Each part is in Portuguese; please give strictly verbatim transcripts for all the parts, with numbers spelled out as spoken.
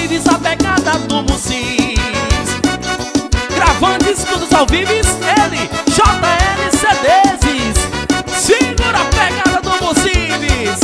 Orives, a pegada do Mucives. Gravando estudos ao vivo, ele, J L C Ds. Segura a pegada do Mucives.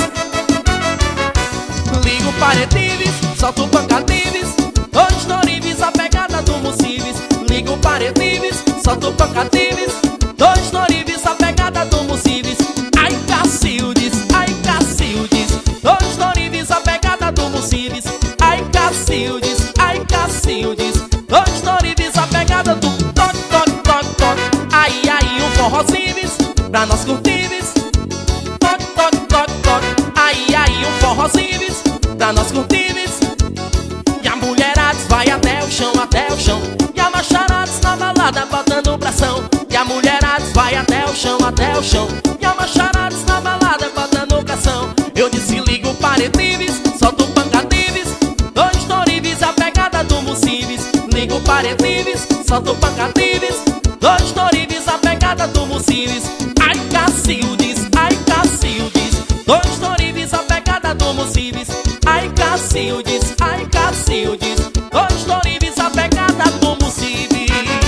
Liga o Paretives, solta o Pancatives. Hoje no Orives, a pegada do Mucives. Liga o Paretives, solta o Pancatives. Hoje no Orives, a pegada do Mucives. Ai, Cacildes, ai, Cacildes. Hoje no Orives, a pegada do Mucives. Ai, Cacildes, ai, Cacildes. Hoje no Orives, a pegada do toque, toque, toque, toque. Aí, aí, um forrocives, pra nós curtives. Toque, toque, toque, toque. Aí, aí, um forrocives, pra nós curtives. E a mulherada vai até o chão, até o chão. E a macharadas na balada botando bração. E a mulherada vai até o chão, até o chão. E a macharadas na balada botando bração. Eu disse liga o Paretives, solta o Pancatives. Hoje no Orives, a pegada do Mucives. Liga o Paretives, solta o Pancatives. Hoje no Orives, a pegada do Mucives. Ai, Cacildes, ai, Cacildes. Hoje no Orives, a pegada do Mucives. Ai, Cacildes, ai, Cacildes. Hoje no Orives, a pegada do Mucives.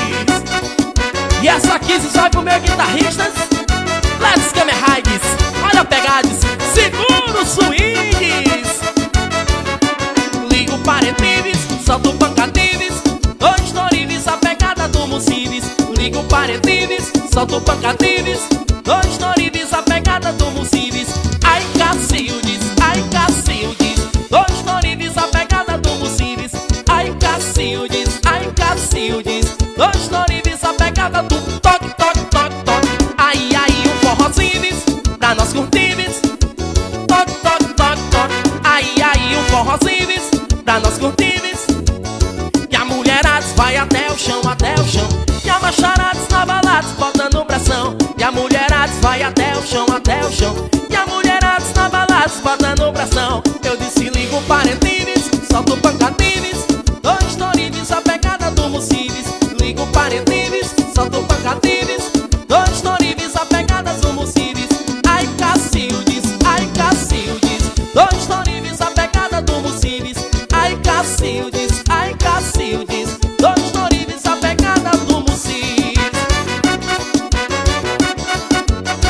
E essa aqui se sai pro meu guitarrista Let's Game Rides. Olha a pegada, segura os swings. Liga o Paretives, solta o Pancatives. Hoje no Orives, a pegada do Mucives. Liga o Paretives, solta o Pancatives. Hoje no Orives, a pegada do Mucives. Ai, Cacildes, ai, Cacildes. Hoje no Orives, a pegada do Mucives. Ai, Cacildes, ai, Cacildes. Hoje no Orives, a pegada do toque, toque, toque, toque. Aí, aí, um forrocives, pra nós curtives. Toque, toque, toque, toque. Aí, aí, um forrocives, pra nós curtives. E a mulherada vai até o chão, até o chão. E a macharadas na balada botando bração. E a mulherada vai até o chão, até o chão. E a mulherada na balada botando bração. Eu disse liga o Paretives, solta o Pancatives. Hoje no Orives, a pegada do Mucives. Liga o Paretives, solta o Pancatives. Hoje no Orives, a pegada do Mucives. Ai, Cacildes, ai, Cacildes. Hoje no Orives, a pegada do Mucives. Ai, Cacildes, ai, Cacildes. Hoje no Orives, a pegada do Mucives.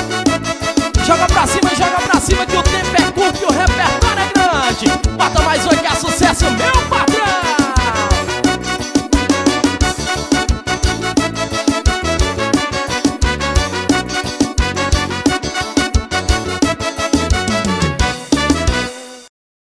Joga pra cima, joga pra cima que o tempo é curto e o repertório é grande. Bota mais oito.